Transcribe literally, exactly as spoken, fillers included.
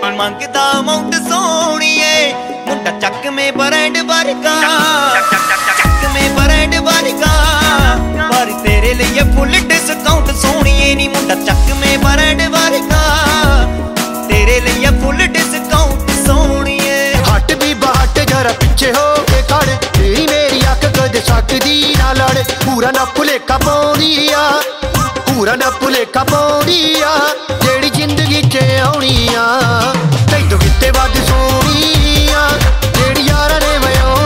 ਮੰਗਦਾ ਅਮਾਉਂਟ ਸੋਹਣੀਏ ਮੁੰਡਾ ਚੱਕਵੇਂ ਬ੍ਰਾਂਡ ਵਰਗਾ ਚੱਕਵੇਂ ਬ੍ਰਾਂਡ ਵਰਗਾ ਪਰ ਤੇਰੇ ਲਈ ਫੁੱਲ ਡਿਸਕਾਊਂਟ ਸੋਹਣੀਏ ਨੀ ਮੁੰਡਾ ਚੱਕਵੇਂ ਬ੍ਰਾਂਡ ਵਰਗਾ ਤੇਰੇ ਲਈ ਫੁੱਲ ਡਿਸਕਾਊਂਟ ਸੋਹਣੀਏ ਹੱਟ ਵੀ ਬਾਹਟ ਜਰਾ ਪਿੱਛੇ ਹੋ ਕੇ ਖੜ ਤੇਰੀ ਮੇਰੀ ਅੱਖ ਕਦੇ ਸਕਦੀ ਨਾ ਲੜ ਪੂਰਾ ਨਾ ਭੁਲੇਖਾ ਪਾਉਂਦੀ ਆ ਪੂਰਾ ਨਾ ਭੁਲੇਖਾ ਪਾਉਂਦੀ ਆ ਜਿਹੜੀ ਜ਼ਿੰਦਗੀ 'ਚ ਆਉਣੀ ਆ ਤੈਨੂੰ ਕਿਤੇ ਵੱਧ ਸੋਹਣੀ ਆ ਜਿਹੜੀ ਯਾਰਾਂ ਨੇ ਵਯੋ